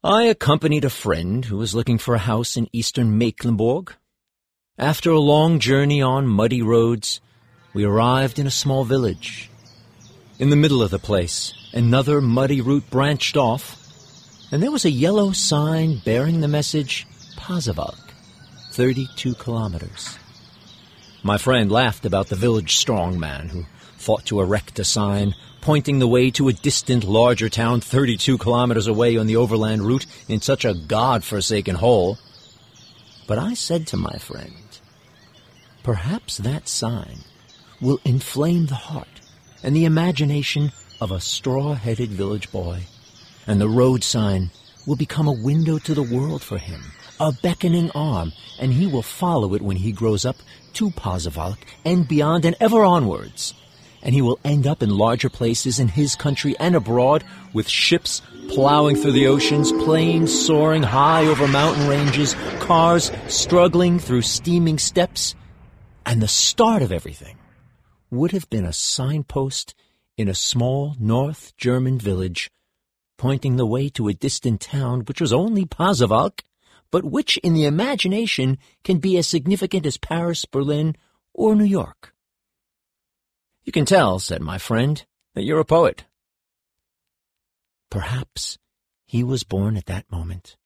I accompanied a friend who was looking for a house in eastern Mecklenburg. After a long journey on muddy roads, we arrived in a small village. In the middle of the place, another muddy route branched off, and there was a yellow sign bearing the message, Pasewalk, 32 kilometers. My friend laughed about the village strongman who thought to erect a sign pointing the way to a distant, larger town 32 kilometers away on the overland route in such a God-forsaken hole. But I said to my friend, perhaps that sign will inflame the heart and the imagination of a straw-headed village boy, and the road sign will become a window to the world for him, a beckoning arm, and he will follow it when he grows up to Pasewalk and beyond and ever onwards. And he will end up in larger places in his country and abroad, with ships plowing through the oceans, planes soaring high over mountain ranges, cars struggling through steaming steppes. And the start of everything would have been a signpost in a small North German village, pointing the way to a distant town which was only Pasewalk, but which in the imagination can be as significant as Paris, Berlin, or New York. You can tell, said my friend, that you're a poet. Perhaps he was born at that moment